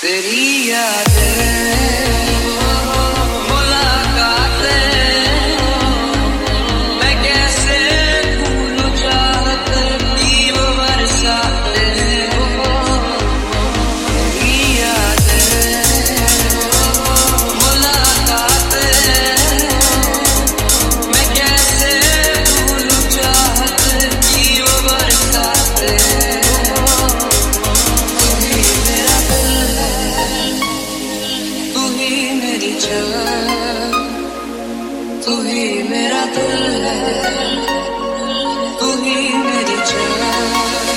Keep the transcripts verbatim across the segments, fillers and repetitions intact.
तेरी यादें तू ही मेरा दिल है, तू ही मेरी जान।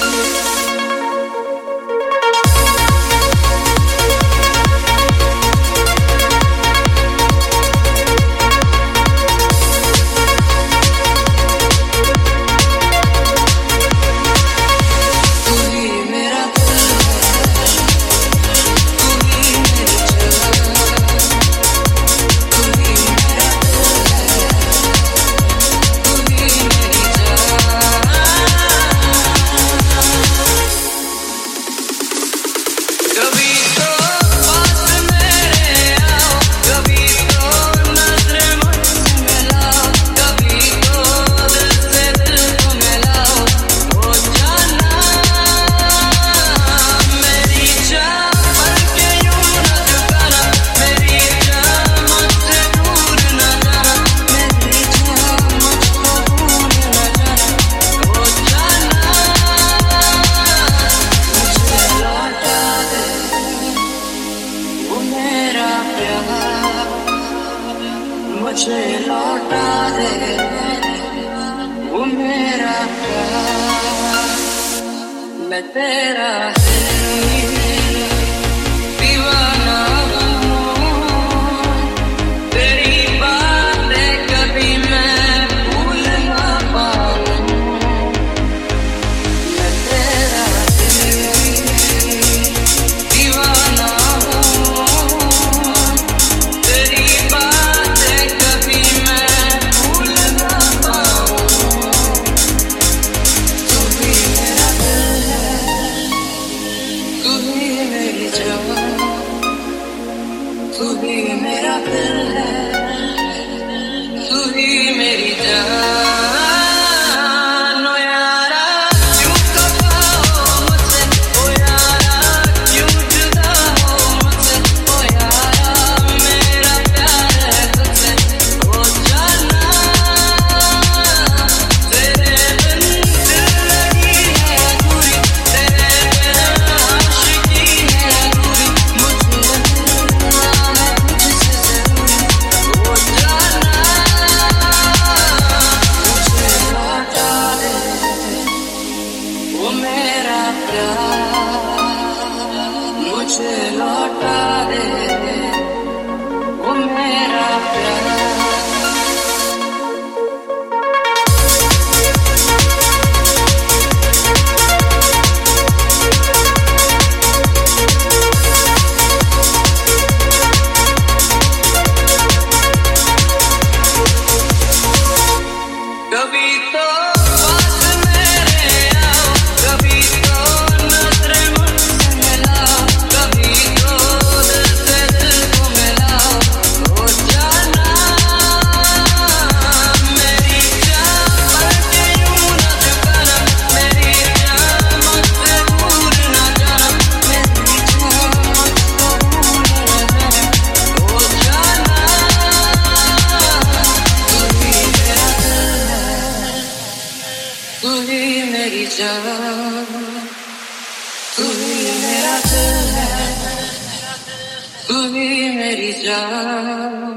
मुझे लौटा दे वो मेरा प्यार, मैं तेरा दीवाना हूँ, तेरी बातें कभी मैं भूल ना पाऊँ। मैं तेरा दीवाना हूँ, तेरी तू ही मेरा दिल है, तू ही मेरी जान। ओ यारा क्यों खफा हो मुझसे, ओ यारा क्यों जुदा हो मुझसे, ओ यारा मेरा प्यार है तुझसे, ओ जाना तेरे बिन दिल लगी है अधूरी, तेरे बिन आशिकी है अधूरी, मुझे मुझे लौटा दे वो मेरा प्यार। कभी तो तू ही मेरी जान, तू ही मेरा दिल है, तू ही मेरी जान।